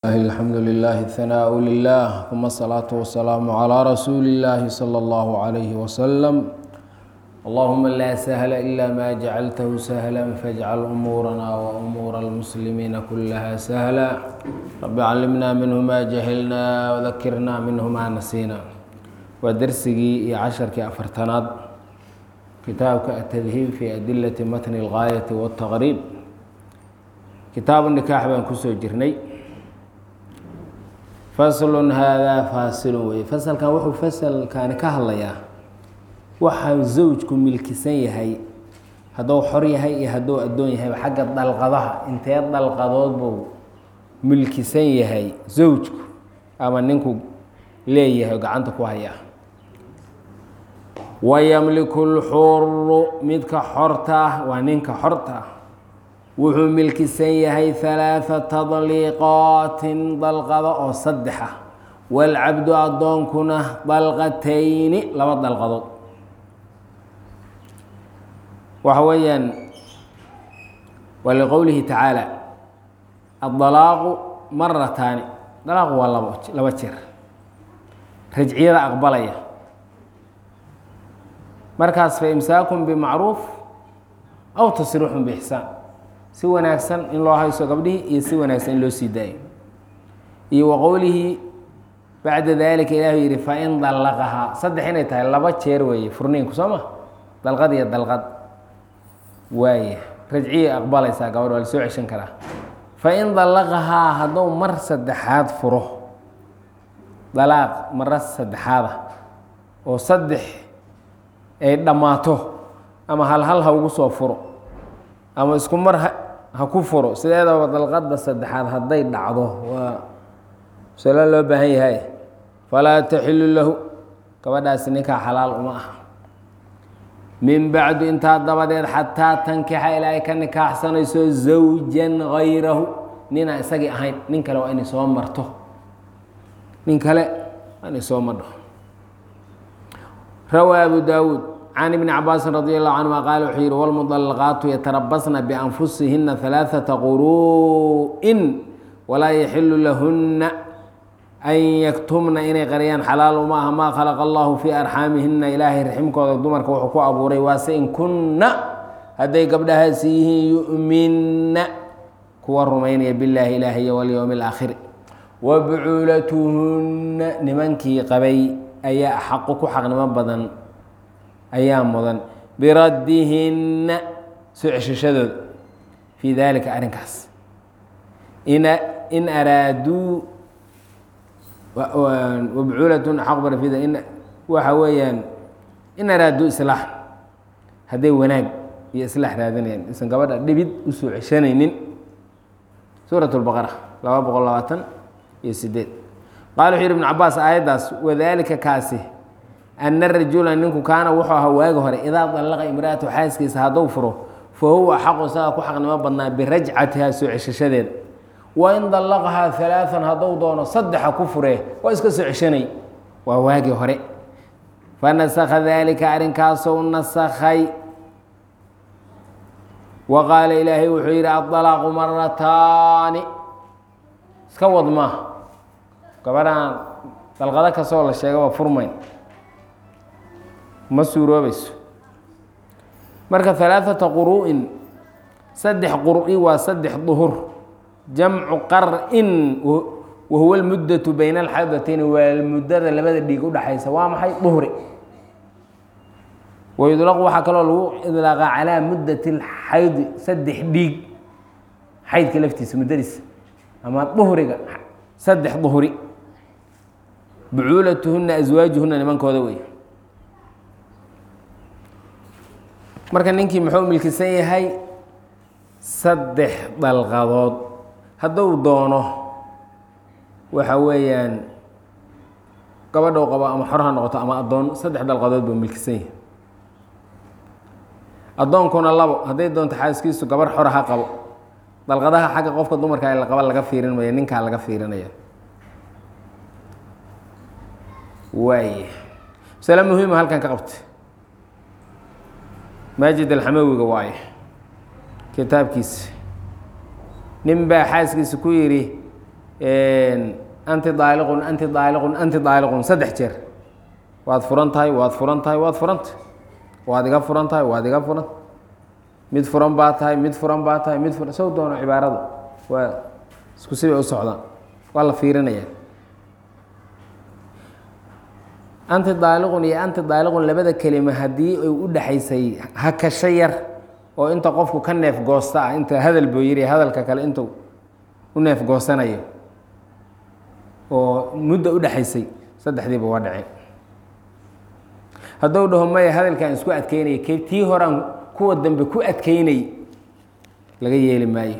الحمد لله الثناء لله ثم الصلاة والسلام على رسول الله صلى الله عليه وسلم اللهم لا سهل إلا ما جعلته سهلا فاجعل أمورنا وأمور المسلمين كلها سهلا رب علمنا منه ما جهلنا وذكرنا منه ما نسينا ودرسي عشرك أفرتناد كتابك التذهيب في أدلة متن الغاية والتغريب كتاب النكاح بان كسو جرني faslun haadaa faasilun weye fasalkan wuxuu fasalkaani ka hadlayaa waxa zawjku milkisan yahay hadduu xor yahay iyo hadduu addoon yahay xagga dalqadaha intee dalqadood buu milkisan yahay zawjku ama ninku leeyahay gacanta ku haya wayamliku lxuru midka xorta waa ninka xorta wuxuu milkisan yahay ثalaaثa tadliiqaatin dalqado oo saddex ah wاlcabdu addoonkuna dalqatayni laba dalqadood waxa weeyaan waa liqowlihi tacaalى aلdalaaqu marataani dalaaqu waa laba jeer rajciyada aqbalaya markaas faimsaakun bimacruuf aw tasriixun bixsaan si wanaagsan in loo hayso gabdhihii iyo si wanaagsan in loo sii daayo iyo waqowlihi bacda dalika ilaahu yihi fain dallaqahaa saddex inay tahay laba jeer weeye furniinku soo ma dalqad iyo dalqad waaya rajciya aqbalaysaa gabadh waa la soo ceshan karaa fain dallaqahaa hadduu mar saddexaad furo dalaaq mara saddexaada oo saddex ay dhammaato ama hal ha ugu soo furo ama isku mar ha ku furo sideedaba dalqada saddexaad hadday dhacdo waa masalo loo baahan yahay falaa taxilu lahu gabadhaasi ninkaa xalaal uma aha min bacdu intaa dabadeed xataa tankixa ilaa ay ka nikaaxsanayso zawjan gayrahu ninaan isagii ahayn nin kale waa inay soo marto nin kale waa inay soo marho rawaa abu daawuud can ibni cabaasin radi allahu canhuma qaala wuxuu yihi wlmudallaqaatu yatarabasna bianfusihina ثalaaثata quru'in walaa yaxilu lahuna an yaktumna inay qariyaan xalaal uma aha maa khalaqa allahu fii arxaamihina ilaahay raximkooda dumarka wuxuu ku abuuray waase in kunna hadday gabdhahaasi yihiin yu'minna kuwa rumaynaya billaahi ilaahiy walyowmi اlaakhiri wabucuulatuhunna nimankii qabay ayaa xaqu ku xaqnimo badan ayaa mudan biraddihinna soo ceshashadooda fii dalika arrinkaas in araaduu wabcuulatun xaqbara fi in waxa weeyaan in araaduu islaax hadday wanaag iyo islaax raadinayaan isan gabadha dhibid usoo ceshanaynin suurat lbaqara 228 qaala wuxuu yihi ibnu cabaas aayaddaas wadalika kaasi ana rajula ninku kaana wuxuu ahaa waagi hore idaa dallaqa imraatu xaaskiisa hadduu furo fa huwa xaqu isaga ku xaqnimo badnaa birajcatiha soo ceshashadeeda wain dallaqahaa ثalaaثan hadduu doono saddexa ku furee waa iska soo ceshanay waa waagii hore fanasakha dalika arrinkaasou nasakhay wa qaala ilaahay wuxuu yihi aلطalaaqu marataani iska wad maaha gabadhaan dalqado kastoo la sheega waa furmayn ma suuroobayso marka ثalaaثata quru'in saddex qur'i waa saddex duhur jamcu qar'in wahuwa اlmuddatu bayna alxaydatayn waa muddada labada dhiig udhaxaysa waa maxay duhri wayudlaqu waxaa kaloo lagu idlaaqaa calaa muddati اlxaydi saddex dhiig xaydka laftiisa muddadiisa ama duhriga saddex duhri bucuulatuhuna aswaajuhuna nimankooda wey marka ninkii muxuu milkisan yahay saddex dalqadood hadduu doono waxa weeyaan gabadhou qabo ama xor ha noqoto ama addoon saddex dalqadood buu milkisan yahay addoonkuna labo hadday doonto xaaskiisu gabarh xora ha qabo dalqadaha xagga qofka dumarka ee la qaba laga fiirin maya ninkaa laga fiirinaya waay masale muhiima halkan ka qabtay maajid alxamawiga waaye kitaabkiisa nin baa xaaskiisa ku yidhi anti daaliqun anti daaliqun anti daaliqun 3 jeer waad furan tahay waad furan tahay waad furanta waad iga furan tahay waad iga furan mid furan baa tahay mid furan baa tahay mid furan soo doono cibaaradu waa isku sibay u socdaan waa la fiirinayaa anti daaliqun iyo anti daaliqun labada kelima haddii ay u dhaxaysay hakasho yar oo inta qofku ka neef goosta ah inta hadal buu yiri hadalka kale intuu u neef goosanayo oo muddo u dhaxaysay 3diiba waa dhacay hadduu dhaho maya hadalkan isku adkeynay tii horan kuwa dambe ku adkeynay laga yeeli maayo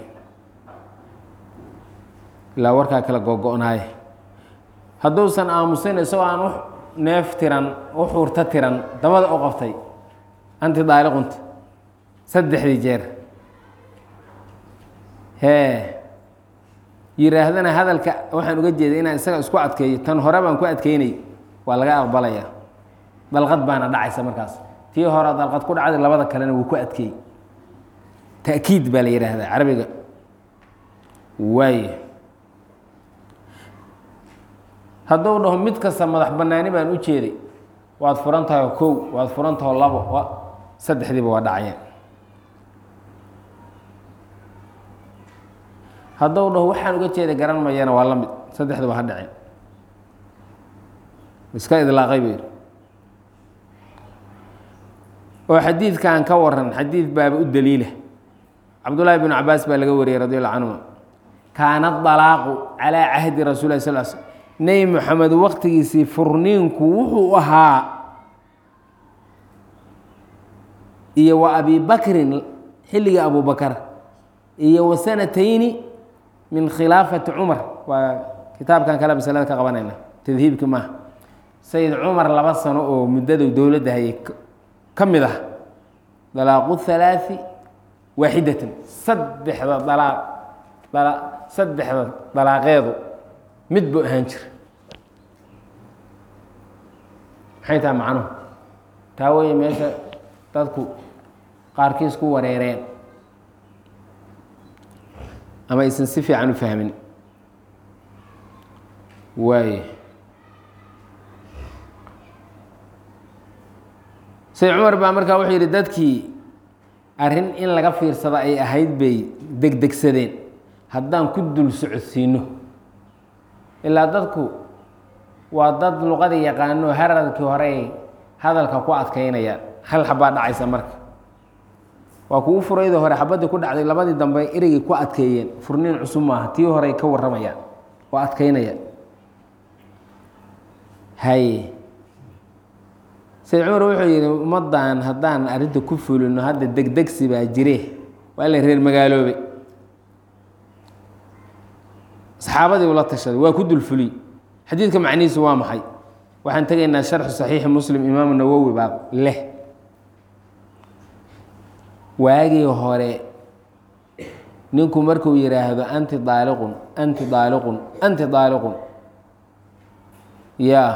ilaa warkaa kala gogo'naay hadduusan aamusin isagoo aan neef tiran u xuurta tiran dabada u qabtay anti daaliqunta 3 jeer yiraahdana hadalka waxaan uga jeeday inaan isaga isku adkeeyo tan hore baan ku adkeynay waa laga aqbalayaa dalqad baana dhacaysa markaas tii hore dalqad ku dhacday labada kalena wuu ku adkeeyey ta'kiid baa la yidhaahdaa carabiga waaye hadduu dhaho mid kasta madax bannaani baan u jeeday waad furan tahay 1 waad furan tahay 2 3diiba waa dhacayeen hadduu dhaho waxaan uga jeeday garan mayana waa la mid 3diiba ha dhaceen iska idlaaqay buu yidhi oo xadiidkan ka waran xadiid baaba u daliila cabdullaahi bnu cabaas baa laga wariyey radi allahu canhuma kaana dalaaqu calaa cahdi rasuuli lah sal sl nebi moxamed waqtigiisii furniinku wuxuu ahaa iyo wa abi bakrin xilliga abu bakar iyo wa sanatayni min khilaafati cumar waa kitaabkan kale masalada ka qabanayna tadhiibki maaha sayid cumar 2 sano oo muddadu dowladda hayay ka mid ah dalaaqu 3 waaxidatan 3 dalaaqeedu mid buu ahaan jira maxay tahay macnuhu taa weeye meesha dadku qaarkiis ku wareereen ama aysan si fiican u fahmin waaye sayid cumar baa markaa wuxuu yidhi dadkii arrin in laga fiirsado ay ahayd bay degdegsadeen haddaan ku dul socodsiino ilaa dadku waa dad luqada yaqaano haradkii horey hadalka ku adkaynayaan hal xabaa dhacaysa marka waa kugu furayda hore xabadii ku dhacday labadii dambe ereygay ku adkeeyeen furniin cusub maaha tii horey ka warramayaan waa adkaynayaan haye sayid cumar wuxuu yidhi ummaddan haddaan arrinta ku fulino hadda degdegsi baa jire waa la reer magaaloobe saxaabadii ula tashaday waa ku dulfuliy xadiidka macnihiisu waa maxay waxaan tegaynaa sharxu saxiixi muslim imaamu nawowi baa leh waagii hore ninku markuu yidhaahdo anti daaliqun anti daaliqun anti daaliqun yaa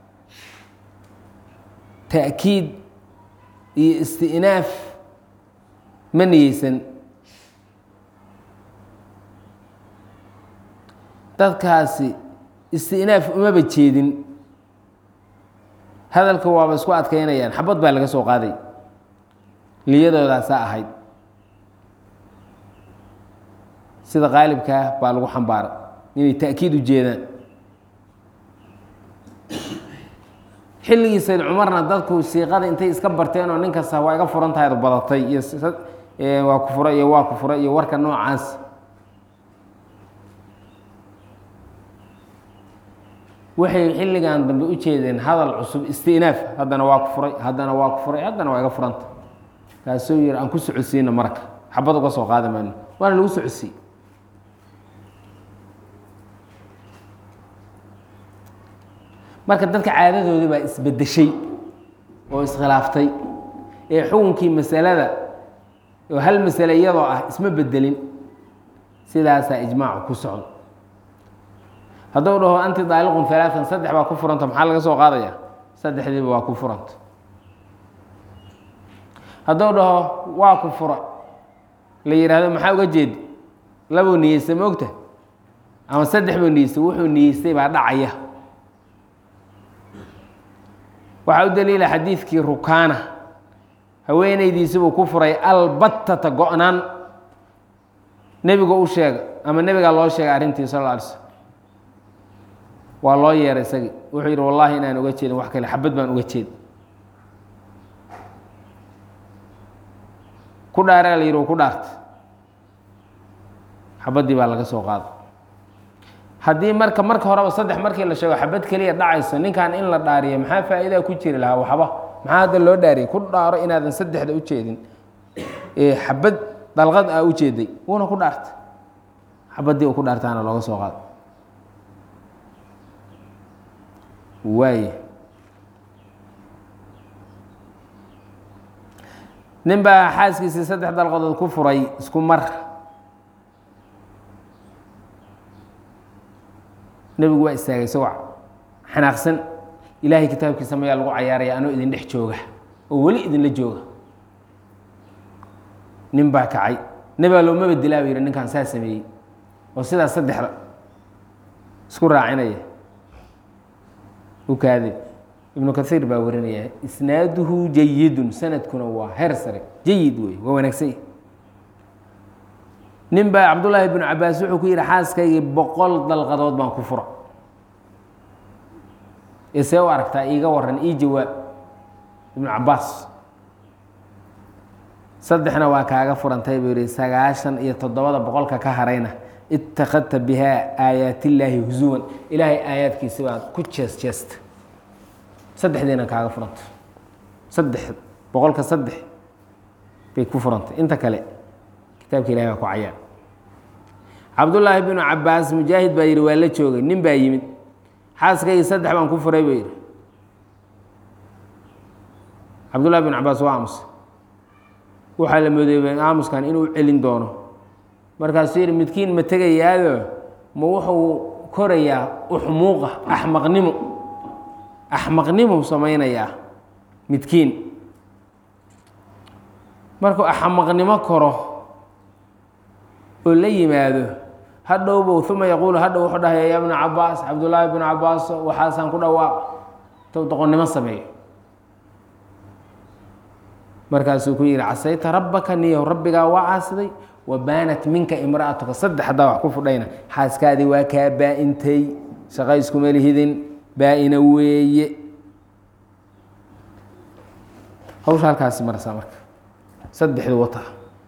ta'kiid iyo isti'naaf ma niyeysan dadkaasi isti'naaf umaba jeedin hadalka waaba isku adkaynayaan xabad baa laga soo qaaday niyadoodaasa ahayd sida qaalibkaa baa lagu xambaaray inay ta'kiid u jeedaan xilligii sayd cumarna dadku siiqada intay iska barteen oo nin kasta waa iga furan tahay badatay iyo waa ku fura iyo waa ku fura iyo warka noocaas waxay xilligan dambe u jeedeen hadal cusub isti'naaf haddana waa ku furay haddana waa ku furay haddana waa iga furanta kaasuu yidhi aan ku socodsiino marka xabad uga soo qaadi mayno waana lagu socodsiiyey marka dadka caadadoodii baa isbedeshay oo iskhilaaftay ee xukunkii masalada oo hal masale iyadoo ah isma bedelin sidaasaa ijmaacu ku socdo hadduu dhaho anti daaliqun 3 3 baa ku furanta maxaa laga soo qaadaya 3diiba waa ku furanta hadduu dhaho waa ku fura la yidhaahdo maxaa uga jeedi labuu niyeysa ma ogta ama saddex buu niyeystay wuxuu niyeystay baa dhacaya. waxaa u daliila xadiidkii rukaana haweenaydiisi buu ku furay albatata go-naan nebigu u sheega ama nebigaa loo sheegay arrintii sal lla alay slm waa loo yeeray isagii wuxuu yidhi wallahi inaan uga jeedin wax kale xabad baan uga jeed ku dhaaraa la yidhi ku dhaarta xabaddii baa laga soo qaaday. haddii marka horeba saddex markii la sheego xabad keliya dhacayso ninkan in la dhaariyo maxaa faa'iidaa ku jiri lahaa waxba maxaa hadda loo dhaariyay ku dhaaro inaadan saddexda u jeedin xabad dalqad aa u jeeday wuuna ku dhaartay xabaddii uu ku dhaartaana looga soo qaaday. waaye nin baa xaaskiisii saddex dalqadood ku furay isku mar. nebigu waa istaagay isagoo xanaaqsan ilaahay kitaabkiisa mayaa lagu cayaaraya anoo idin dhex jooga oo weli idinla jooga. nin baa kacay nebaa loomaba dilaa ba yidhi ninkaan saa sameeyey oo sidaas saddexda isku raacinaya u kaade. ibnu kaiir baa warinaya isnaaduhu jayidun sanadkuna waa heer sare jayid wey waa wanaagsan. nin baa cabdullaahi bnu cabaas wuxuu ku yidhi xaaskaygii 100 dalqadood baan ku fura isee u aragtaa iiga waran ii jawaab. ibnu cabaas saddexna waa kaaga furantay buu yihi 97 boqolka ka harayna itakadta bihaa aayaatillaahi husuwan ilaahay aayaadkiisi baad ku jees-jeesta saddexdiina kaaga furantay boqolka saddex bay ku furantay inta kale kitaabka ilahay baa ku cayaan. cabdullaahi binu cabaas mujaahid baa yidhi waa la joogay nin baa yimid xaaskaygii saddex baan ku furay buu yidhi. cabdullahi binu cabaas waa aamusay waxaa la moodeeyey aamuskan inuu celin doono markaasuu yidhi midkiin ma tegayaado ma wuxuu korayaa uxmuuqa axmaqnimuu samaynayaa midkiin markuu axmaqnimo koro oo la yimaado hadhowbow uma yaquulu hadhow wuxuu dhahaya ya bna cabaas cabdullaahi bnu cabaas waxaasaan ku dhawaaq tow doqonnimo sameeyo. markaasuu ku yidhi casayta rabbaka niyow rabbigaa waa caasiday wa baanat minka imra'atuka saddex haddaa wax ku fudhayna xaaskaadii waa kaa baa-intay shaqa iskuma lihidin baa-ina weeye. hawsha halkaasi marsaa marka saddexdu wata.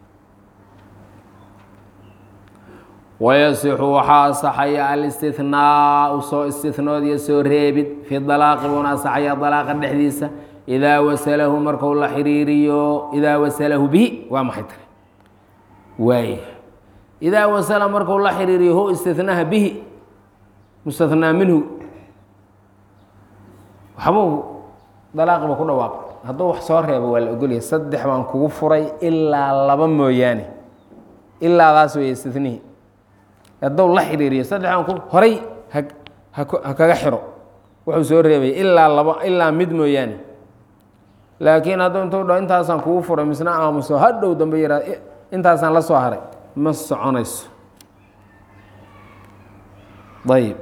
wayasixu waxaa asaxaya alistinaau soo istinood iyo soo reebid fi dalaaqi buuna asaxaya dalaaqa dhexdiisa idaa wasalahu marku la xiriiriyo idaa wasalahu bihi waa maxay tare waay idaa wasala marku la xiriiriyo hu istinaha bihi mustathnaa minhu waxbuu dalaaqiba ku dhawaaq hadduu wax soo reebo waa la ogolyahay saddex baan kugu furay ilaa 2 mooyaane ilaadaas wey istinihi hadduu la xiriiriyo saddex baan ku horay ha kaga xiro wuxuu soo reebay ilaa 2 ilaa mid mooyaane. laakiin hadduu intuu dho intaasaan kugu furay misna aamuso hadhow dambe yaraa intaasaan la soo haray ma soconayso. ayb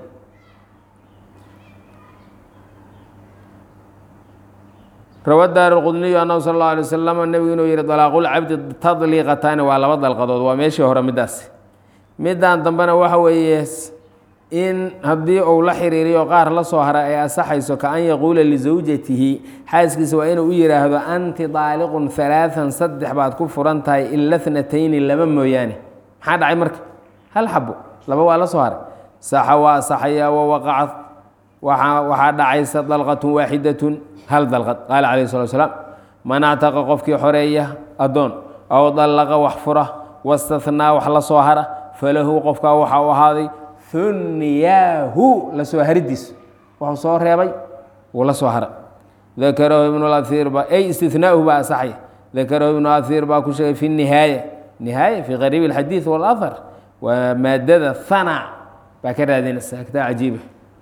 rawa daar اqudniyu anhu sal اlه alay waslama nebigu inuu yihi dalaaqulcabdi tadliiqataani waa 2 dalqadood waa meeshii hore midaasi. midaan dambena waxa weeye in haddii uu la xiriiriyo qaar la soo haray ay asaxayso ka an yaquula lisawjatihi xaaskiisa waa inuu u yidhaahdo anti daaliqun 3 saddex baad ku furan tahay ila 2 2 mooyaane. maxaa dhacay marka hal xabo 2 waa la soo haray saxa waa asaxayaa wawaqacad waxaa dhacaysa dalqatun waaxidatun hal dalqad qaala calayh الsalatu wasalaam man actaqa qofkii xoreeya addoon aw dallaqa wax fura wastathnaa wax la soo hara falahu qofkaa waxa u ahaaday hunyaahu la soo haridiis wuxuu soo reebay wuu la soo hara. dakarahu ibnu اlaiir ay istinaauhu baa asaxaya dakarahu ibnu aiir baa ku sheegay fi nihaaya fi qariib اlxadiid wاlahar waa maadada hanac baa ka raadinaysa kitaa cajiiba.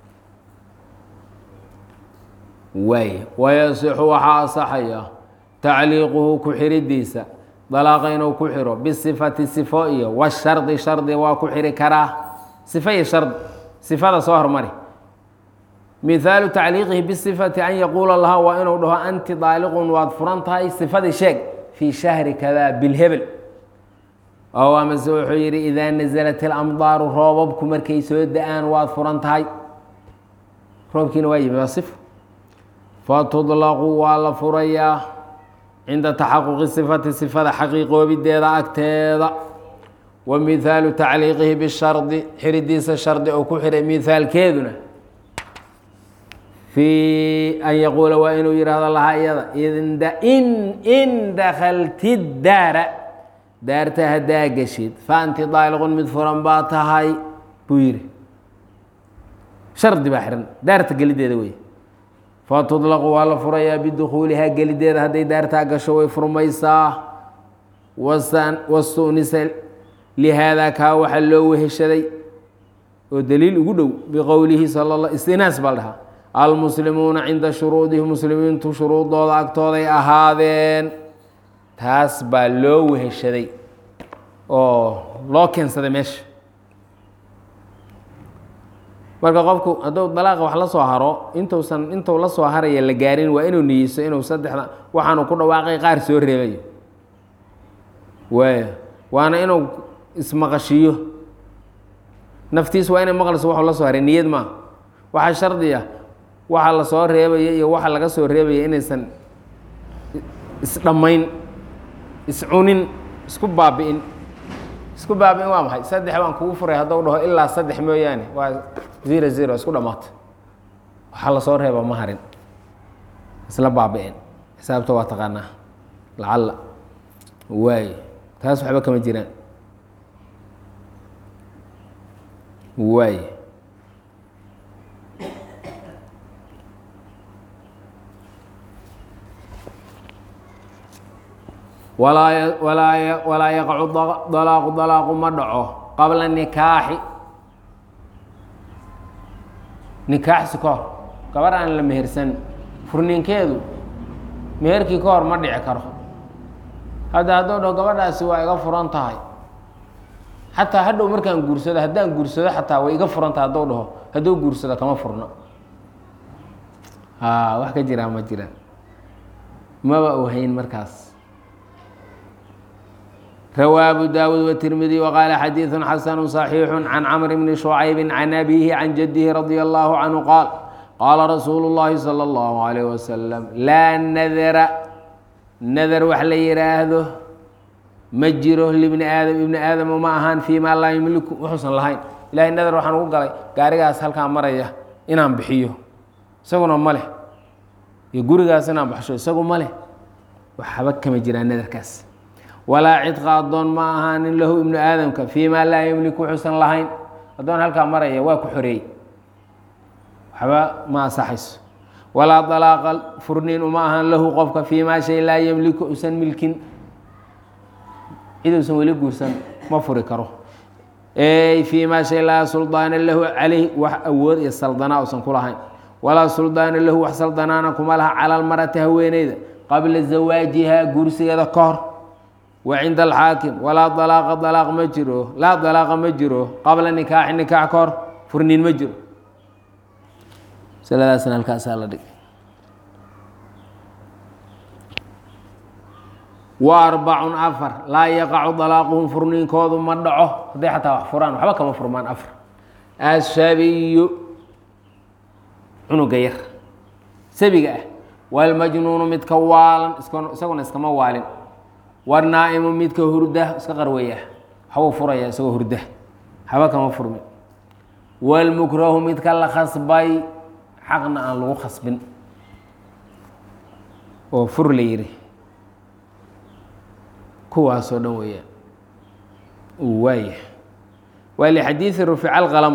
waay wayasixu waxaa asaxaya tacliiquhu ku xiridiisa dalaaqa inuu ku xiro bisifati sifo iyo washardi shardi waa ku xiri karaa صفة iyo shard صifada soo hormari مثaalu tacliiqihi bالصifati an yaquula laha waa inuu dhaho anti daaliqun waad furan tahay صifadii sheeg fii shahri kada bilhebel oo amase wuxuu yidhi idaa naزlat اlamdaaru roobabku markay soo da-aan waad furan tahay roobkiina waa yimi waa صif fatudlaqu waa la furayaa cinda taxaquqi صifati صifada xaqiiqoobideeda agteeda wa mihaalu tacliiqihi bishardi xiridiisa shardi oo ku xiray mihaalkeeduna fii an yaquula waa inuu yihahdo lahaa iyada in dakalti daara daarta haddaa geshid fa anti daaliqun mid furan baa tahay buu yihi shardi baa xihan daarta gelideeda wey fatudlaqu waa la furayaa bidukuulihaa gelideeda hadday daartaa gasho way furmaysaa wasunisa lihaadaa kaa waxaa loo weheshaday oo daliil ugu dhow biqowlihi istinaas baa la dhahaa almuslimuuna cinda shuruudihi muslimiintu shuruudooda agtooday ahaadeen taas baa loo weheshaday oo loo keensaday meesha marka qofku hadduu dalaaqa wax la soo haro intuu la soo haraya la gaarin waa inuu niyeyso inuu saddexda waxaanu ku dhawaaqay qaar soo reebayo waana inuu ismaqashiiyo naftiis waa inay maqlayso waxuu la soo haray niyad maa waxaa shardiya waxa la soo reebaya iyo waxa laga soo reebaya inaysan isdhammayn iscunin isku baabi'in waa maxay saddex baan kugu furay hadduu dhaho ilaa saddex mooyaane waa 0 isku dhammaata waxaa la soo reeba ma harin isla baabi'in xisaabta waa taqaanaa lacalla waay taas waxba kama jiraan waay walaa yaqacu dalaaqu ma dhaco qabla nikaaxi nikaaxsi ka hor gabar aan la mehersan furninkeedu meherkii ka hor ma dhici karo hadduu dhaho gabadhaasi waa iga furan tahay xataa hadhow markaan guursado haddaan guursado xataa way iga furan tahay hadduu dhaho hadduu guursado kama furno wax ka jiraa ma jiraan maba ohayn markaas rawaa abu daawuud wtirmidi waqaala xadiiثu xasanu صaxiixu can camr bni shucaybi can abihi can jadihi radia allahu canhu qaal qaala rasuulu اllahi salى اllahu عalayh wasalam laa nadara nadar wax la yihaahdo ma jiro libni aadam ibni aadamo ma ahaan fii maa laa yumliku wuxuusan lahayn ilahay nadar waxaan ugu galay gaarigaas halkaa maraya inaan bixiyo isaguna ma leh iyo gurigaas inaan baxsho isagu ma leh waxba kama jiraan nadarkaas walaa cidqa addoon ma ahaanin lahu ibnu aadamka fii maa laa yumliku wuxuusan lahayn addoon halkaa maraya waa ku xoreeyey waxba ma asaxayso walaa dalaaqa furniin uma ahaan lahu qofka fii maa shay laa yamliku usan milkin cid uusan weli guursan ma furi karo fii maa shay laa suldaana lahu calayh wax awood iyo saldanaa usan ku lahayn walaa suldaana lahu wax saldanaana kuma laha cala almarati haweeneyda qabla zawaajihaa guursigeeda ka hor wa cinda alxaakim walaa dalaaqa dalaaq ma jiro laa dalaaqa ma jiro qabla nikaaxi nikaax ka hor furniin ma jiro masaladaasna halkaasaa la dhig wa arbacun afar laa yaqacu dalaaquhum furniinkoodu ma dhaco hadday xataa wax furaan waxba kama furmaan afar ashabiyu cunuga yar sabiga ah walmajnuunu midka waalan isaguna iskama waalin warnaa'imu midka hurda iska qarweya waxbuu furaya isagoo hurda waxba kama furmin walmukrahu midka la khasbay xaqna aan lagu khasbin oo fur la yidhi kuwaasoo dhan weeyaan waaya waa lixadiidi rufica alqalam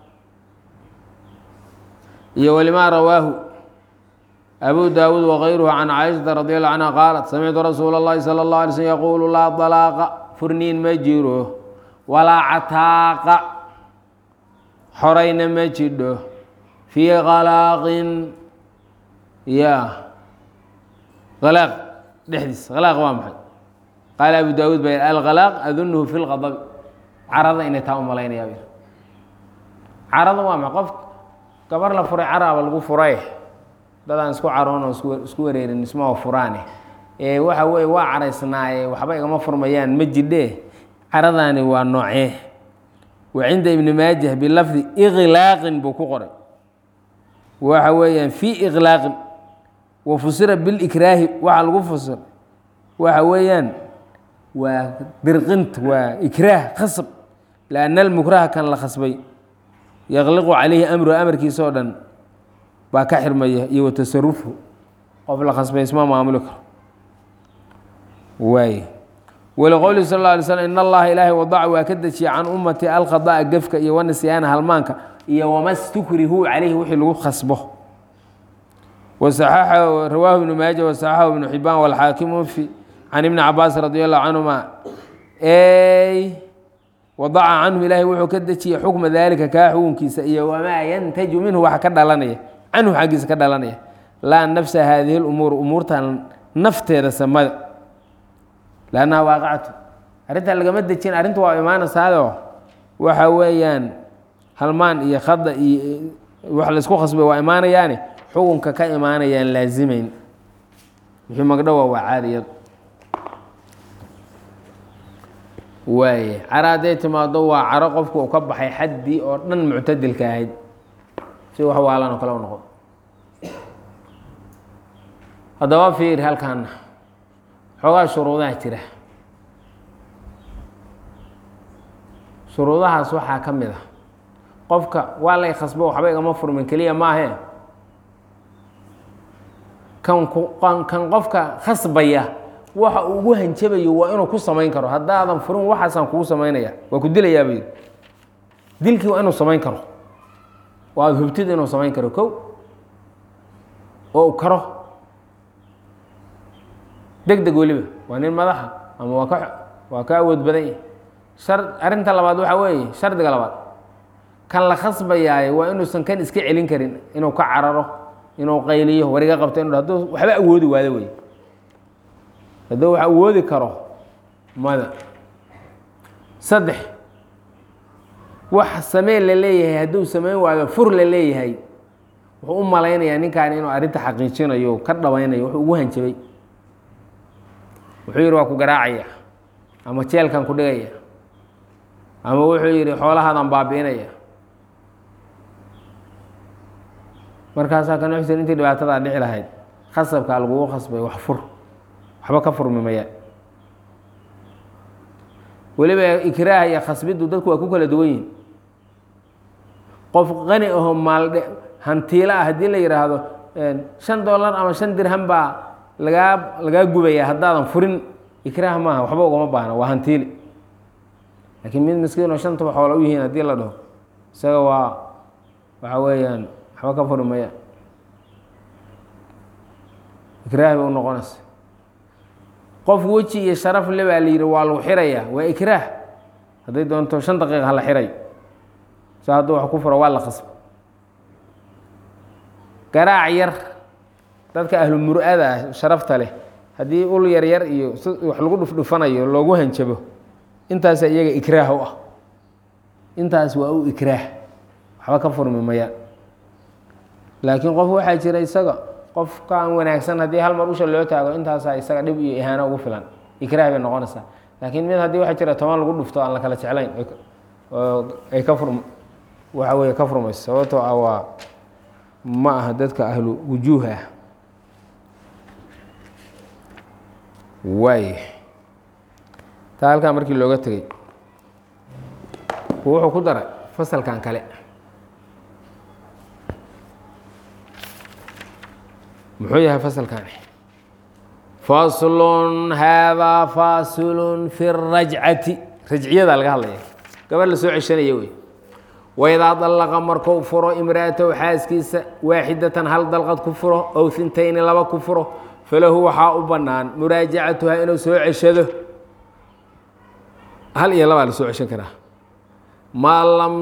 iyo walimaa rawaahu abu daawuud wغayruhu can caaishaةa radi allahu canha qaalat samictu rasuula اllahi salى اlه alay slm yaquulu laa dalaaqa furniin ma jiro walaa cataaqa xorayna ma jidho fii khalaaqin ya khalaaq dhexdiis khalaaq waa maxay qaala abu daawuud ba alkhalaaq adunuhu fi lqadabi carada inay taa u malaynaya carada waa ma qof gabar la furay caraaba lagu furay dadaan isku caroon oo isku wareerin isma furaane waxa weeye waa caraysnaaye waxba igama furmayaan ma jidhe caradani waa noocee وعند ابن ماجه بلفظ إغلاق بكقرة وحويا في إغلاق وفسر بالإكراه وعلى الفسر وحويا وبرغنت وإكراه خصب لأن المكره كان لخصبي يغلق عليه أمر كيسودا باكحر ميه وتصرفه قبل خصبي اسمه معاملك واي ولقول صلى الله عليه وسلم إن الله إلهي وضع وأكدت عن أمتي القضاء قفك والنسيان هالمانك وما استكره عليه وحي لغو خصبه وصححه رواه ابن ماجه وصححه ابن حبان والحاكم في عن ابن عباس رضي الله عنهما وضع عنه إلهي وحي كدت حكم ذلك كاحون كيسئية وما ينتج منه وحكد لنيه عنه حقيس كد لنيه لا نفس هذه الأمور نفتي رسمه لأنها واقعته أرنتها اللي قمت دجين أرنتها وإيمان هذا وحويان هلمان يخض وحل اسكو خصبه وإيمان يعني حكمك كإيمان يعني لازمين في مقدوة وعادي واي عراديت ما ضوى عرقفك وكبح حدي أو نن معتدل كاهد سوى حوالان وكلاو نقول هذا وفير هل كان xogaa shuruudaha jira shuruudahaas waxaa ka mid ah qofka waa lay khasbo waxba igama furmin keliya maahe kan qofka khasbaya waxa uu ugu hanjabayo waa inuu ku samayn karo haddaadan furin waxaasaan kugu samaynaya waa ku dilayaa bay dilkii waa inuu samayn karo waa hubtid inuu samayn karo kow oo uu karo degdeg weliba waa nin madaxa ama waa ka awood badan yahay arinta labaad waxa weeye shardiga labaad kan la khasbayaaye waa inuusan kan iska celin karin inuu ka cararo inuu qayliyo wariga qabto inuu hadduu waxba awoodi waado wey hadduu wax awoodi karo mada saddex wax samee la leeyahay hadduu samayn waayo fur la leeyahay wuxuu u malaynayaa ninkaan inuu arrinta xaqiijinayo ka dhabaynayo wuxuu ugu hanjabay wuxuu yidhi waa ku garaacaya ama jeelkan ku dhigaya ama wuxuu yidhi xoolahaadan baabi'inaya markaasaa kan xuseen intii dhibaatadaa dhici lahayd khasabkaa lagugu khasbay wax fur waxba ka furmi maya weliba ikraaha iyo khasbiddu dadku waa ku kala duwan yihin qof qani aho maaldhe hantiila ah haddii la yidhaahdo $5 ama 5 dirham baa lagaa gubaya haddaadan furin ikraah maaha waxba ugama baahna waa hantiili laakiin mid miskiin oo 5 xoolo u yihiin haddii la dhaho isaga waa waxa weeyaan waxba ka furi maya ikraah bay u noqonaysa qof weji iyo sharaf le baa la yidhi waa lagu xirayaa waa ikraah hadday doonto 5 daqiiqa hala xiray sa hadduu wax ku furo waa la khasba garaac yar dadka ahlu mur'ada ah sharafta leh haddii ul yar yar iyo wax lagu dhufanayo loogu hanjabo intaas iyaga ikraah u ah intaas waa u ikraah waxba ka furmi maya laakiin qof waxaa jira isaga qof kaan wanaagsan haddii hal mar usha loo taago intaasaa isaga dhib iyo ihaano ugu filan ikraah bay noqonaysaa laakiin mid haddii waxaa jira 10 lagu dhufto aan la kala jeclayn ay ka furm waxa weeye ka furmayso sababtoo ah waa ma aha dadka ahlu wujuuh ah waay taa halkaa markii looga tegey wuxuu ku daray fasalkan kale muxuu yahay fasalkan faslun haadaa fasilun fi rajcati rajciyada laga hadlaya gabar la soo ceshanaya wey waidaa dallaqa markuu furo imraatow xaaskiisa waaxidatan hal dalqad ku furo ow 2 2 ku furo falahu waxaa u bannaan muraajacatuha inuu soo ceshado hal iyo labaa la soo ceshan karaa maa lam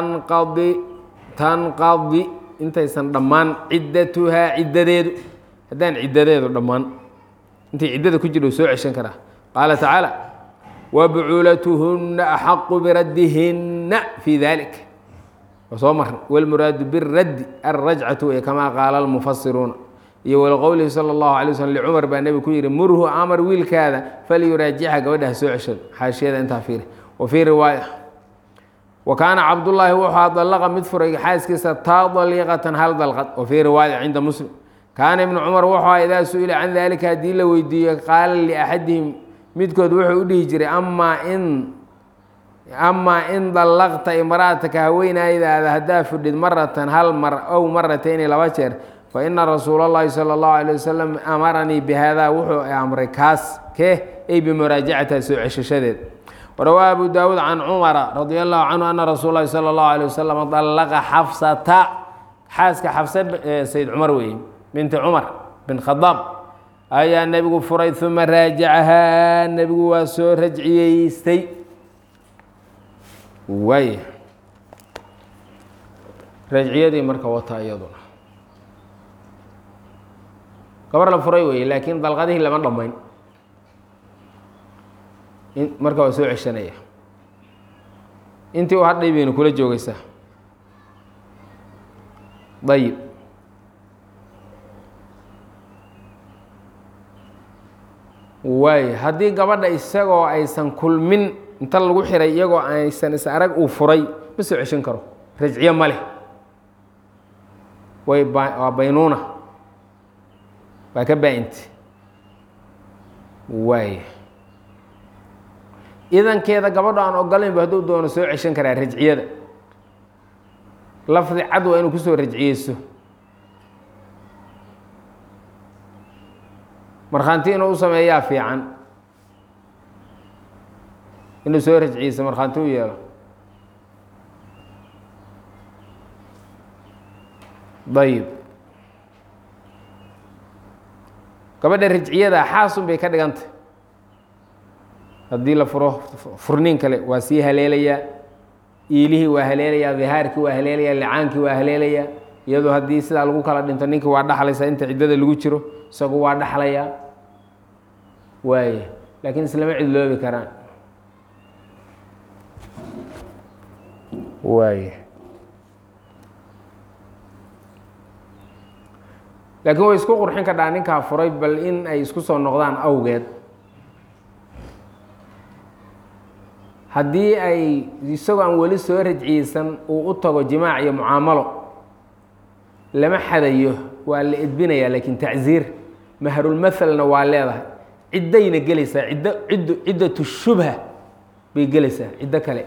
tanqadi intaysan dhammaan ciddatuhaa ciddadeedu haddaan ciddadeedu dhammaan intay ciddada ku jira soo ceshan karaa qaala tacaala wabucuulatuhunna axaqu biraddihinna fii dalik soo mar walmuraadu biraddi alrajcatu ee kamaa qaala almufasiruuna iyo walqowlihi sala allahu alay waslm licumar baa nebigu ku yihi murhu amar wiilkaada falyuraajixa gabadha ha soo ceshado xaashiyada intaa fiiri wa fii riwaaya wa kaana cabdullaahi wuxuu dallaqa mid furay xaaskiisa taa daliiqatan hal dalqad wa fii riwaaya cinda muslim kaana ibnu cumar wuxuu idaa su-ila can daalika haddii la weydiiyo qaala liaxadihim midkood wuxuu u dhihi jiray amaa in dallaqta imra'ataka haweenaydaada haddaa fudhid maratan hal mar ow maratayni laba jeer fa ina rasuula اllahi salى اllahu alيه wasalam amaranii bihaadaa wuxuu amray kaas kee ay bimuraajacatiha soo ceshashadeed warawaa abu daawuud can cumara radia allahu canhu ana rasuul lahi salى اllahu alيه wasalam dallaqa xafsata xaaska xafse sayd cumar weeye binti cumar bin khadaab ayaa nebigu furay uma raajacahaa nebigu waa soo rajciyeystay waay rajciyadii marka wata iyaduna gabar la furay weeye laakiin dalqadihii lama dhammayn marka waa soo ceshanaya intii u hadhay baynu kula joogaysaa ayib waay haddii gabadha isagoo aysan kulmin inta lagu xiray iyagoo aysan is arag uu furay ma soo ceshan karo rajciye ma leh waa baynuuna waa ka baa-inti waay idankeeda gabadho aan ogolaynba hadduu doono soo ceshan karaa rajciyada lafdi cad waa inuu kusoo rajciyeyso markhaanti inuu u sameeyaa fiican inuu soo rajciyeyso markhaanti u yeelo ayib gabadha rajciyada xaasun bay ka dhigantay haddii la furo furniin kale waa sii haleelayaa iilihii waa haleelayaa dihaarkii waa haleelayaa licaankii waa haleelayaa iyadoo haddii sidaa lagu kala dhinto ninkii waa dhaxlaysaa inta ciddada lagu jiro isagu waa dhaxlayaa waay laakiin islama cidloobi karaan waay laakiin way isku qurxin kadhaa ninkaa furay bal in ay isku soo noqdaan awgeed haddii ay isagoo aan weli soo rajciyeysan uu u tago jimaac iyo mucaamalo lama xadayo waa la edbinayaa laakiin tacsiir mahrulmathalna waa leedahay ciddayna gelaysaa ciddatu shubha bay gelaysaa ciddo kale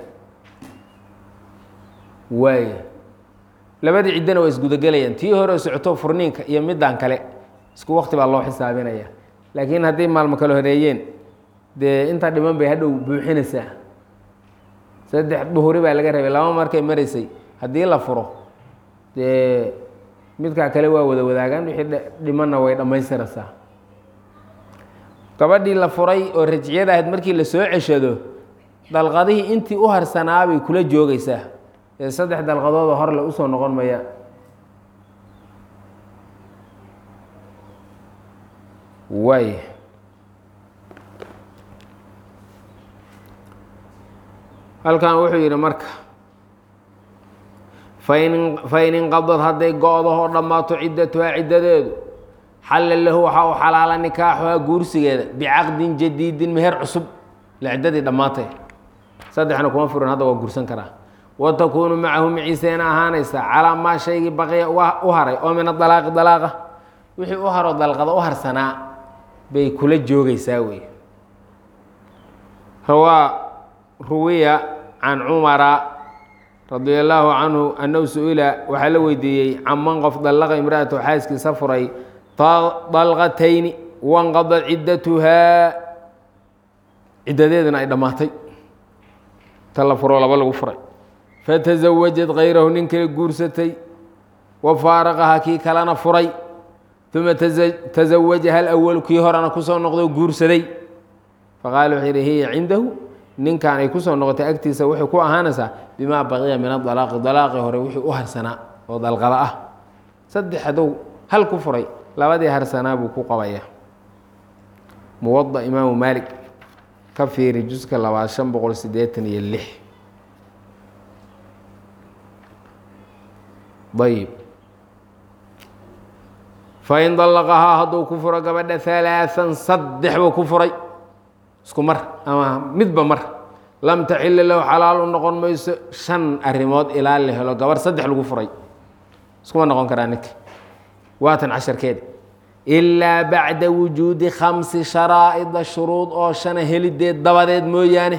waay labadii ciddona waa isgudagelayaan tii hore socoto furniinka iyo middan kale isku wakti baa loo xisaabinaya laakiin hadday maalmo kale horeeyeen dee intaa dhiman bay hadhow buuxinaysaa 3 duhuri baa laga rabay laba markay maraysay haddii la furo dee midkaa kale waa wada wadaagaan wixii dhimanna way dhammaystiraysaa gabadhii la furay oo rajciyada ahayd markii la soo ceshado dalqadihii intii u harsanaa bay kula joogaysaa ee 3 dalqadoodoo horle usoo noqon maya waay halkan wuxuu yidhi marka fain inqadad hadday go-dahoo dhammaato ciddatuhaa ciddadeedu xalla lahu waxaa u xalaala nikaaxuhaa guursigeeda bicaqdin jadiidin meher cusub la ciddadii dhammaatay 3na kuma furin hadda waa guursan karaa wa takuunu macahu maciiseena ahaanaysaa calaa maa shaygii baqiya u haray oo min adalaaqi dalaaqa wixii u haro dalqada u harsanaa bay kula joogaysaa wey ruwiya can cumara radia allaahu canhu annahu su-ila waxaa la weydiiyey canman qof dallaqa imra'atu xaaskiisa furay dalqatayni wanqadad ciddatuhaa ciddadeeduna ay dhammaatay ta la furoo laba lagu furay fatasawajad kayrahu nin kale guursatay wa faaraqaha kii kalena furay uma tasawajaha alawalu kii horena kusoo noqdo guursaday faqaala wuxuu yihi hiya cindahu ninkan ay kusoo noqotay agtiisa waxay ku ahaanaysaa bimaa baqiya min adalaaqi dalaaqi hore wixii u harsanaa oo dalqada ah 3 hadow hal ku furay labadii harsanaa buu ku qabaya muwada imaamu maalik ka fiiri juska 2 586 ayib fain dallaqahaa hadduu ku furo gabadha ثalaaثan saddex buu ku furay isku mar ama midba mar lam taxila lahu xalaal u noqon mayso 5 arrimood ilaa la helo gabar saddex lagu furay iskuma noqon karaa ninka waatan casharkeeda ilaa bacda wujuudi 5 sharaa'ida shuruud oo 5 helideed dabadeed mooyaane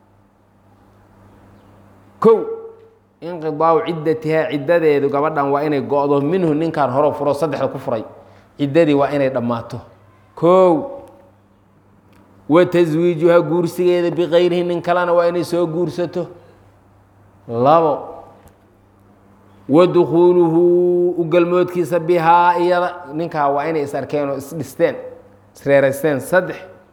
kow inqidaau ciddatihaa ciddadeedu gabadhan waa inay go-do minhu ninkaan horo furo saddexda ku furay ciddadii waa inay dhammaato kow wa taswiijuhaa guursigeeda bikayrihi nin kalena waa inay soo guursato labo wa dukhuuluhu ugalmoodkiisa bihaa iyada ninkaa waa inay is arkeen oo isdhisteen isreeraysteen saddex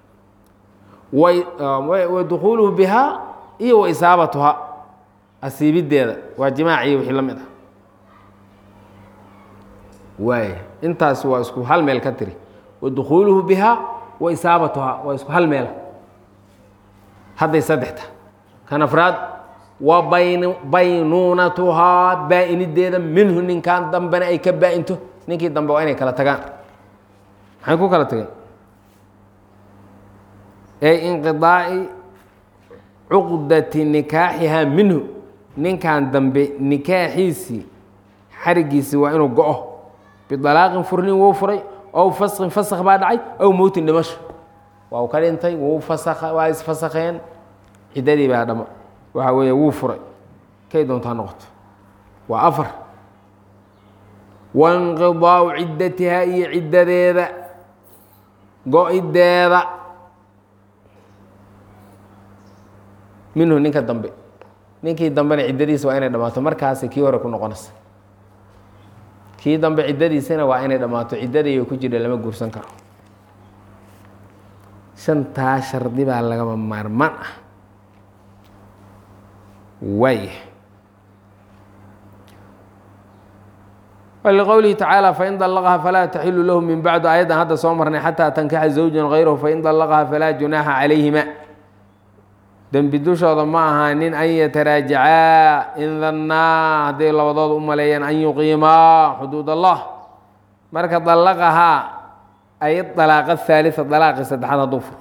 wa dukhuuluhu bihaa iyo wa isaabatuhaa asiibiddeeda waa jimaaciyo wixii la mid ah waaya intaasi waa isku hal meel ka tiri wa dukhuuluhu bihaa wa isaabatuhaa waa isku hal meela hadday saddexta kan afraad wa baynuunatuhaa baa-inideeda minhu ninkan dambena ay ka baa-into ninkii dambe waa inay kala tagaan maxay ku kala tageen ay inqidaa'i cuqdati nikaaxihaa minhu ninkan dambe nikaaxiisii xarigiisii waa inuu go-o bidalaaqin furnin wuu furay ow faskin fasak baa dhacay ow mowtin dhimasho waa u ka dhintay waa isfasakheen ciddadii baa dhama waxa weeye wuu furay kay doontaa noqoto waa afar wainqidaau ciddatihaa iyo ciddadeeda go-ideeda minhu ninka dambe ninkii dambena ciddadiisa waa inay dhammaato markaasi kii hore ku noqonaysa kii dambe ciddadiisana waa inay dhammaato ciddadaiyo ku jira lama guursan karo shantaa shardi baa lagama maarmaan ah waay liqowlihi tacaalى fain dallaqaha falaa taxilu lahu min bacdu aayaddan hadda soo marnay xataa tankixa zawjan gayrahu fain dallaqaha falaa junaaxa calayhima dembi dushooda ma ahaanin an yataraajacaa in dannaa hadday labadooda u maleeyaan an yuqiimaa xuduud allah marka dallaqahaa ay dalaaqa haalisa dalaaqii saddexaad hadduu furo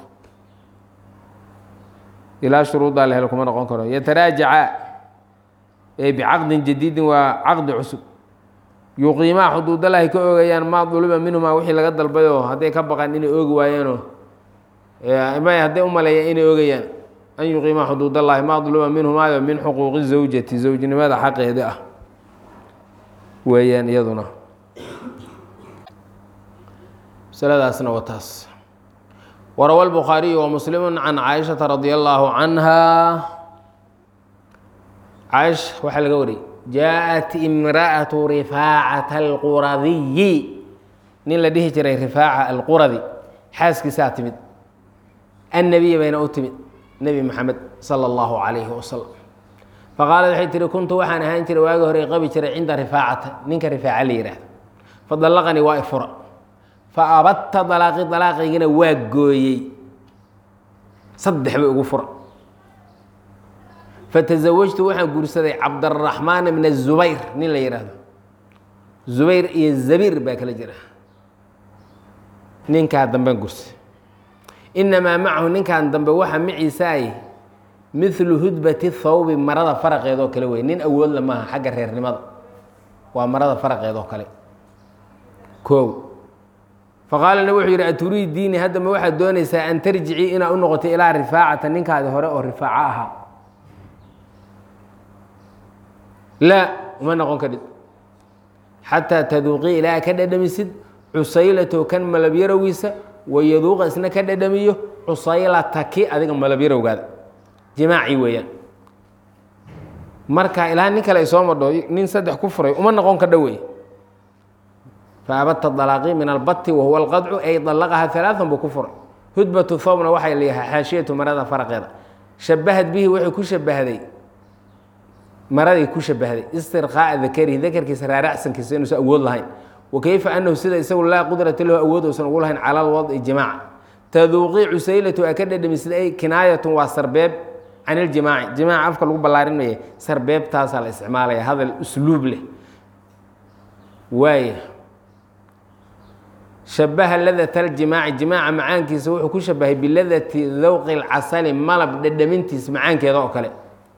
ilaa shuruuddaa la helo kuma noqon karo yataraajaca ee bicaqdin jadiidin waa caqdi cusub yuqiimaa xuduudallaahi ka oogayaan maa duliba minhumaa wixii laga dalbayoo hadday ka baqaan inay oogi waayeenoo may hadday u maleeyaan inay oogayaan an yuqiimaa xuduudallaahi maa duliba minhumaayo min xuquuqi zawjati zawjnimada xaqeedi ah weeyaan iyaduna masaladaasna waa taas warawa الbukhaariyu وmuslimu can caaishaةa radi allahu canha caaisha waxaa laga wariyey jaaءat imraأaةu rifaacata alquradiyi nin la dhihi jiray rifaaca alquradi xaaskiisaa timid annabiya bayna u timid nebi moxamed salى اllahu عalayhi wasalam faqaalad waxay tihi kuntu waxaan ahaan jiray waagi hore qabi jiray cinda rifaacata ninka rifaaca la yihahdo fadallaqanii waa ifura faabadta dalaaqi dalaaqiygina waa gooyey saddex bay ugu fura fatasawajtu waxaan guursaday cabdaraxmaan bna zubayr nin la yidhaahdo zubayr iyo zabiir baa kala jira ninkaa dambeen guursaday inamaa macahu ninkan dambe waxa maciisaay midlu hudbati thawbi marada faraqeedoo kale wey nin awoodla maaha xagga reernimada waa marada faraqeedoo kale koow faqaalana wuxuu yidhi aturiidiini hadda ma waxaad doonaysaa an tarjicii inaad u noqoto ilaa rifaacata ninkaadi hore oo rifaaco ahaa laa uma noqon kadhid xataa taduuqii ilaa ka dhadhamisid cusaylatow kan malabyarowiisa wayaduuqa isna ka dhadhamiyo cusaylataki adiga malabyarowgaada jimaacii weeyaan marka ilaa nin kale ay soo madho nin saddex ku furay uma noqon ka dhowey faabadta dalaaqi min albati wahuwa alqadcu ay dallaqaha alaaan buu ku furay hudbatu thawbna waxay leeyahay xaashiyatu marada faraqeeda shabahad bihi waxay ku shabahday maraday ku shabahday istirqaa'a dakarihi dakarkiisa raaracsankiisa inuusan awood lahayn wakayfa anahu sida isagu laa qudrata lahu awood uusan ugu lahayn cala alwadci jimaaca taduuqii cusaylatu a ka dhadhamisid ay kinaayatun waa sarbeeb can iljimaaci jimaaca afka lagu ballaarinaya sarbeebtaasaa la isticmaalaya hadal usluub leh waaya shabaha ladata aljimaaci jimaaca macaankiisa wuxuu ku shabahay biladati dawqi اlcasali malab dhadhamintiisa macaankeeda oo kale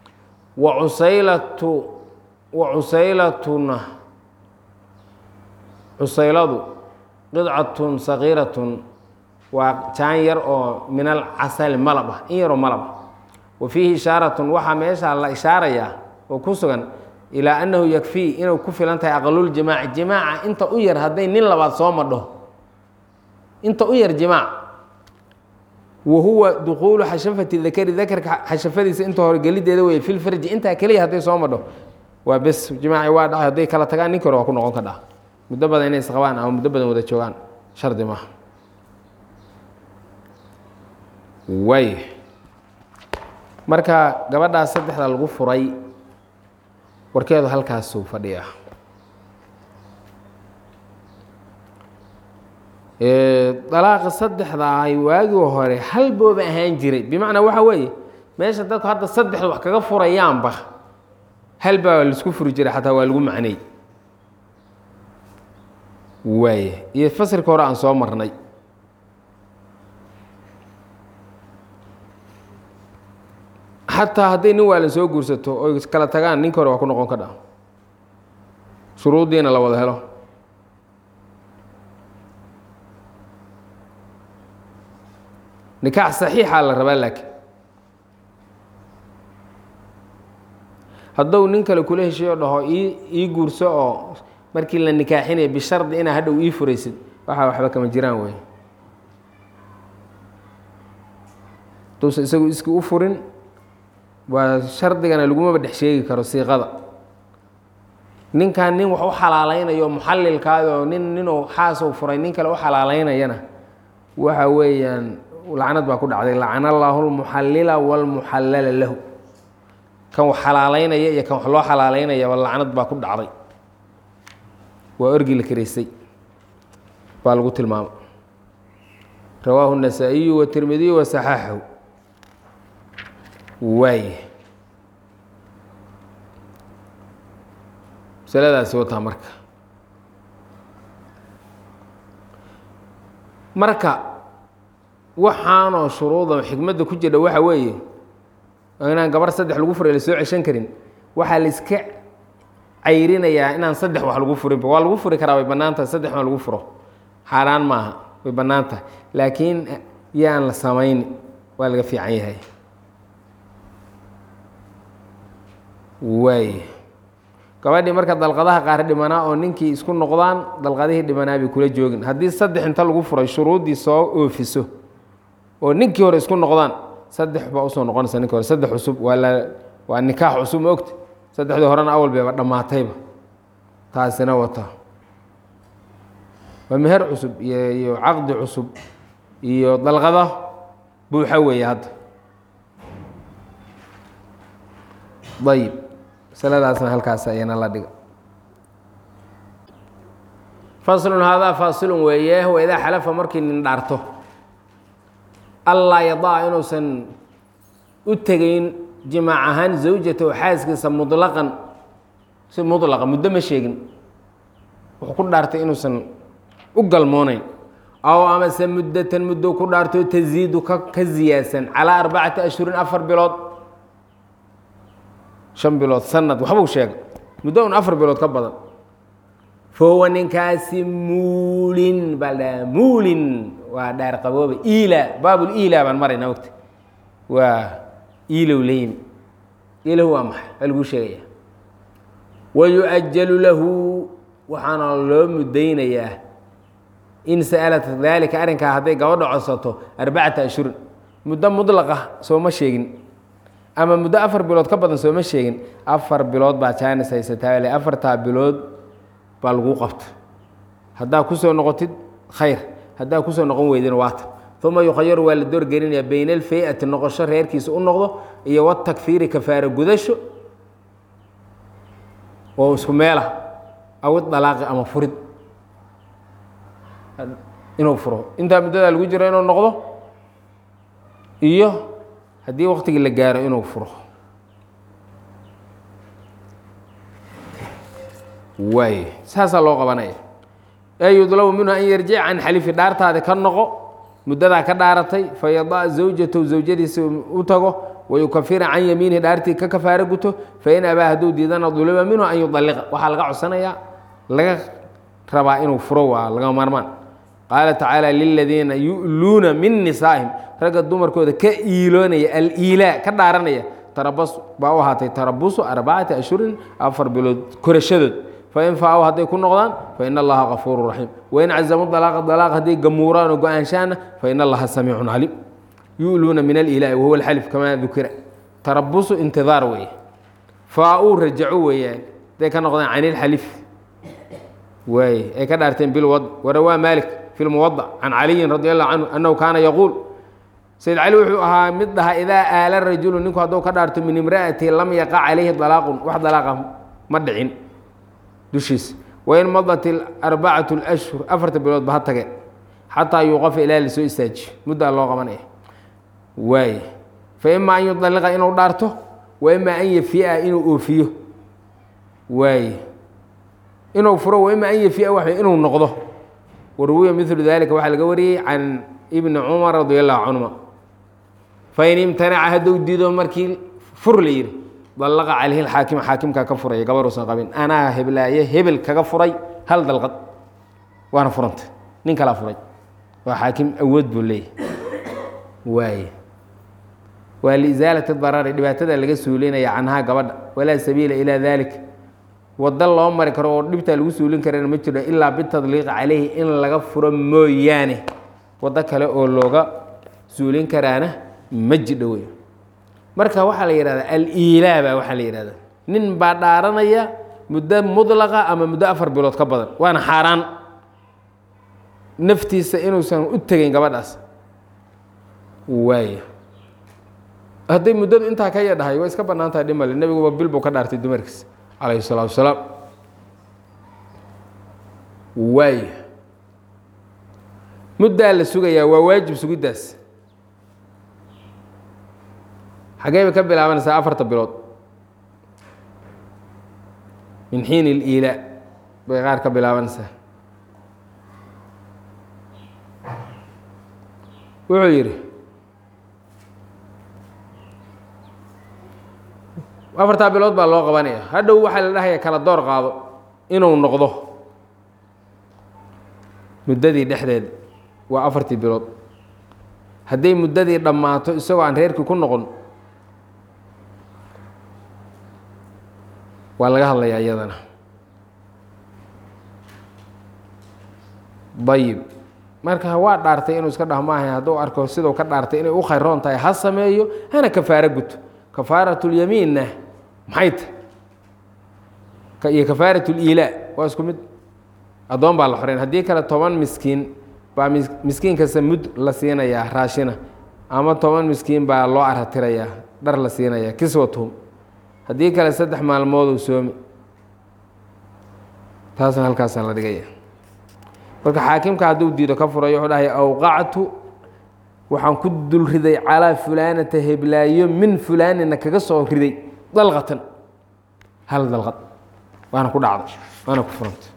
wacusaylatuna cusayladu qidcatun sagiiratun waa jaan yar oo min alcasali malab ah in yaroo malab ah wa fiihi ishaaratun waxaa meeshaa la ishaarayaa oo ku sugan ilaa annahu yakfii inuu ku filan tahay aqaluljimaaci jimaaca inta u yar hadday nin labaad soo madho inta u yar jimaac wa huwa duquulu xashafati dakari dakarka xashafadiisa inta hore gelideeda wey fi lfarji intaa keliya hadday soo madho waa bes jimaaci waa dhacay hadday kala tagaan ninka hore waa ku noqon ka dhaa muddo badan inay isqabaan ama muddo badan wada joogaan shardi maaha way marka gabadhaas saddexda lagu furay warkeedu halkaasuu fadhiya dalaaqa saddexda ahay waagii hore hal booba ahaan jiray bimacnaa waxa weeye meesha dadku hadda saddexda wax kaga furayaanba hal baa laisku furi jiray xataa waa lagu macnay waaya iyo fasilka hore aan soo marnay xataa hadday nin waalan soo guursato oy kala tagaan ninka hore waa ku noqon ka dha shuruuddiina la wada helo nikaax saxiixaa la rabaa laakiin hadduu nin kale kula heshiyo dhaho ii guurso oo markii la nikaaxinaya bishardi inaa hadhow ii furaysid waxaa waxba kama jiraan wey haduusan isagu iski u furin waa shardigana lagumaba dhex sheegi karo siiqada ninkan nin wax u xalaalaynayo muxallilkaadoo ninuu xaasuu furay nin kale u xalaalaynayana waxa weeyaan lacnad baa ku dhacday lacana allaahu lmuxallila wاlmuxallala lahu kan wax xalaalaynaya iyo kan wax loo xalaalaynayaba lacnad baa ku dhacday waa orgi la karaysay baa lagu tilmaamay rawaahu النasaaئiyu wالtirmidiyu wasaxaaxahu waay masaladaasi wataa marka waxaanoo shuruuda xikmadda ku jira waxa weeye inaan gabar saddex lagu furay la soo ceshan karin waxaa la iska cayrinayaa inaan saddex wax lagu furinba waa lagu furi karaa way bannaan tahay saddex ma lagu furo xaaraan maaha way bannaan tahay laakiin yaan la samayn waa laga fiican yahay waay gabadhii marka dalqadaha qaar dhimanaa oo ninkii isku noqdaan dalqadihii dhimanaa bay kula joogin haddii saddex inta lagu furay shuruuddii soo oofiso oo ninkii hore isku noqdaan saddex baa usoo noqonaysa ninki hore saddex cusub waa nikaax cusub ma ogta saddexdii horena awal bayba dhammaatayba taasina wata waa meher cusub iyo caqdi cusub iyo dalqada buuxa weeye hadda ayib masaladaasna halkaas ayana la dhiga faslun haadaa faasilun weeye waidaa xalafa markii nin dhaarto allaa yadaa inuusan u tegayn jimaac ahaan zawjatahu xaaskiisa muطlaqan si muطlaqa muddo ma sheegin wuxuu ku dhaartay inuusan u galmoonayn aw amase muddatan muddo ku dhaarto taziidu ka ziyaadsan calaa 4 ashhurin 4 bilood 5 bilood sanad waxbuu sheegay muddo un 4 bilood ka badan fahuwa ninkaasi muulin baa la dhahaa muulin waa dhaar qabooba iila baabul iila baan marayna ogta waa iilow la yimi iilow waa maxay waa laguu sheegaya wayu'ajalu lahu waxaana loo muddaynayaa in sa'alat daalika arrinkaa hadday gabadha codsato 4 ashhurin muddo mudlaqa sooma sheegin ama muddo 4 bilood ka badan sooma sheegin 4 bilood baa jaanis haysataa le 4taa bilood baa lagu qabta haddaa kusoo noqotid khayr haddaa kusoo noqon weydina waata uma yukhayaru waa la doorgelinayaa bayna alfay-ati noqosho reerkiisa u noqdo iyo watakfiiri kafaaro gudasho oo isku meelah awid dalaaqi ama furid inuu furo intaa muddadaa lagu jiro inuu noqdo iyo haddii waktigii la gaaro inuu furo waay saasaa loo qabanaya ee yudlabu minhu an yarjic can xalifi dhaartaada ka noqo muddadaa ka dhaaratay fayadaa zawjatahu zawjadiisa u tago wayukafira can yamiinihi dhaartii ka kafaaro guto fain abaa hadduu diidana duliba minhu an yudalliqa waxaa laga codsanayaa laga rabaa inuu furo waa laga maarmaan qaala tacaala liladiina yu'luuna min nisaa'ihim ragga dumarkooda ka iiloonaya aliilaa ka dhaaranaya tarabas baa u ahaatay tarabusu 4 ashhurin 4 bilood korashadood fain faaw hadday ku noqdaan fain allaha gafuuru raxiim wain cazamu dalaaqa hadday gamuuraan oo go-aanshaana fain allaha samiicun caliim yu'luuna min aliilaa'i wahuwa alxalif kamaa dukira tarabusu intidaar weeye faa-uu rajaco weeyaan hadday ka noqdaan can ilxalif waay ay ka dhaarteen bilwad warawaa maalik fi lmuwadac can caliyin radi allahu canhu annahu kaana yaquul sayd cali wuxuu ahaa mid dhaha idaa aala rajulu ninku hadduu ka dhaarto min imra'ati lam yaqa calayhi dalaaqun wax dalaaqa ma dhicin dushiisa wain madat 4 ashhur 4 bilood ba ha tage xataa yuuqafa ilaa lasoo istaajiyo muddaa loo qabanaya waay fa ima an yudalliqa inuu dhaarto wa ima an yafi'a inuu oofiyo waay inuu furo wa ima an yafi'a wax inuu noqdo warwiya milu dalika waxaa laga wariyey can ibni cumar radi allahu canhuma fain imtanaca hadduu diido markii fur la yihi dallaqa calayhi lxaakim xaakimkaa ka furaya gabaruusan qabin anaa heblaaye hebel kaga furay hal dalqad waana furantay nin kalaa furay waa xaakim awood buu leeyahy waay waa liisaalati darari dhibaatada laga suulinaya canhaa gabadha walaa sabiila ilaa dalik waddo loo mari karo oo dhibtaa lagu suulin karana ma jiro ilaa bitadliiqi calayhi in laga furo mooyaane waddo kale oo looga suulin karaana ma jidho wey marka waxaa la yidhahdaa al-iilaa baa waxaa la yidhahdaa nin baa dhaaranaya muddo mudlaqa ama muddo 4 bilood ka badan waana xaaraan naftiisa inuusan u tegayn gabadhaas waay hadday muddadu intaa ka yadhahay way iska bannaan tahay dhimale nebiguba bil buu ka dhaartay dumarkiisa calayhi salaatu wasalaam waay muddaa la sugayaa waa waajib sugiddaas xagee bay ka bilaabanaysaa 4 bilood min xiin iliilaa bay qaar ka bilaabanaysaa wuxuu yidhi 4 bilood baa loo qabanaya hadhow waxaa la dhahaya kala door qaado inuu noqdo muddadii dhexdeeda waa 4 bilood hadday muddadii dhammaato isagoo aan reerkii ku noqon waa laga hadlayaa iyadana ayib marka waa dhaartay inuu iska dhaho maahay hadduu arko siduu ka dhaartay inay u khayroon tahay ha sameeyo hana kafaaro guto kafaaratulyamiinna maxay tahy iyo kafaaratuliilaa waa isku mid addoon baa la xoreyn haddii kale 10 miskiin baa miskiin kasta mud la siinayaa raashina ama 10 miskiin baa loo arhatirayaa dhar la siinayaa kiswatuhum haddii kale 3 maalmooduu soomi taasna halkaasaa la dhigaya marka xaakimka hadduu diido ka furayo wuxuu dhahay awqactu waxaan ku dul riday calaa fulaanata heblaayo min fulaanina kaga soo riday dalqatan hal dalqad waana ku dhacday waana ku furantay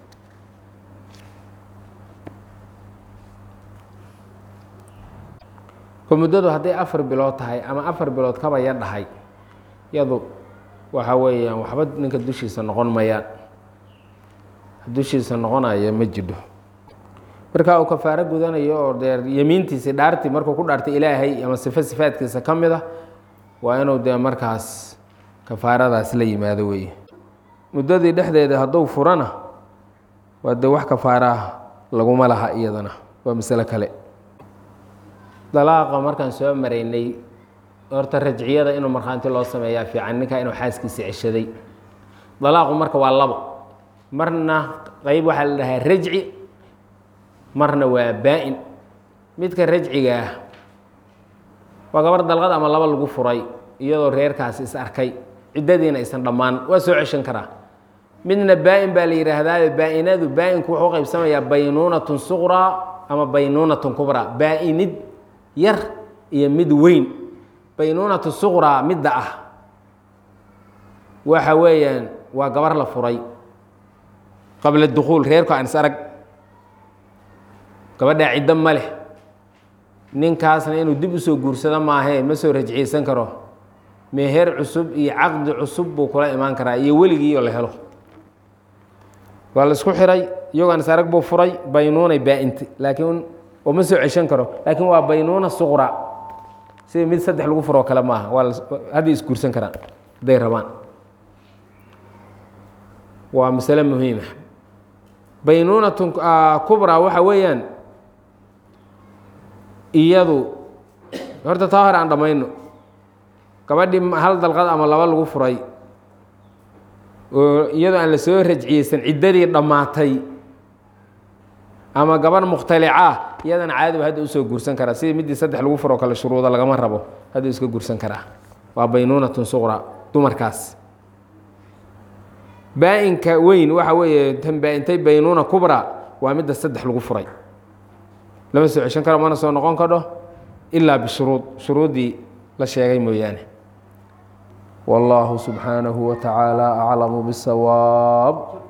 ko muddadu hadday 4 bilood tahay ama 4 bilood kaba ya dhahay iyadu waxa weeyaan waxba ninka dushiisa noqon mayaan dushiisa noqonaya ma jidho marka uu kafaaro gudanayo oo dee yamiintiisa dhaartii markuu ku dhaartay ilaahay ama sifaadkiisa ka mid ah waa inuu dee markaas kafaaradaas la yimaado weeye muddadii dhexdeeda hadduu furana waa dee wax kafaaraha laguma laha iyadana waa masalo kale dalaaqa markaan soo maraynay horta rajciyada inuu markhaanti loo sameeyaa fiican ninkaa inuu xaaskiisa ceshaday dalaaqu marka waa labo marna qayb waxaa la dhahaa rajci marna waa baa-in midka rajciga ah waa gabar dalqad ama laba lagu furay iyadoo reerkaasi is arkay ciddadiina aysan dhammaan waa soo ceshan karaa midna baa-in baa la yidhaahdaa baa-inadu baa-inku wuxuu qaybsamayaa baynuunatun suqraa ama baynuunatun kubraa baa-inid yar iyo mid weyn baynuunatu suqraa midda ah waxa weeyaan waa gabar la furay qabla dukhuul reerku aan is arag gabadhaa ciddo ma leh ninkaasna inuu dib usoo guursado maahee ma soo rajciyeysan karo meher cusub iyo caqdi cusub buu kula imaan karaa iyo weligiioo la helo waa la isku xiray iyagoon is arag buu furay baynuunay baa-inti laakiin oo ma soo ceshan karo laakiin waa baynuuna suqra sida mid saddex lagu furoo kale maaha waa hadday isguursan karaan hadday rabaan waa masale muhiima baynuunatun kubraa waxa weeyaan iyadu horta taa hore aan dhammayno gabadhii hal dalqad ama laba lagu furay oo iyadoo aan la soo rajciyeysan ciddadii dhammaatay ama gabarh mukhtalica iyadana caadiba hadda usoo guursan karaa sidii midii saddex lagu furoo kale shuruuda lagama rabo hadduu iska guursan karaa waa baynuunatun suqra dumarkaas baa-inka weyn waxa weeye tan baa-intay baynuuna kubra waa midda saddex lagu furay lama soo ceshan karo mana soo noqon kadho ilaa bishuruud shuruuddii la sheegay mooyaane والله سبحانه وتعالى أعلم بالصواب